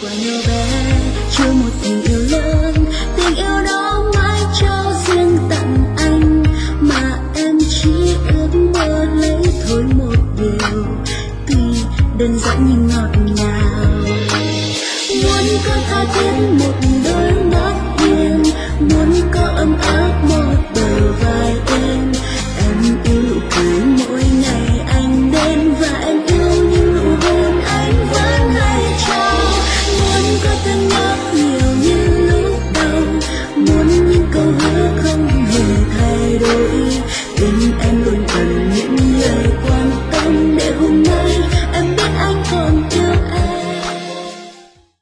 qua nhỏ bé chưa một tình yêu lớn, tình yêu đó mãi cho riêng tặng anh, mà em chỉ ước mơ lấy thôi một điều, tuy đơn giản nhưng ngọt ngào. Muốn có tha thiết một đôi mắt hiền, muốn có ấm áp một bờ vai êm. Em yêu nụ cười mỗi ngày anh đến, và em yêu những nụ hôn anh vẫn hay trao. Muốn có tiếng nhắc nhiều như lúc đầu, muốn những câu hứa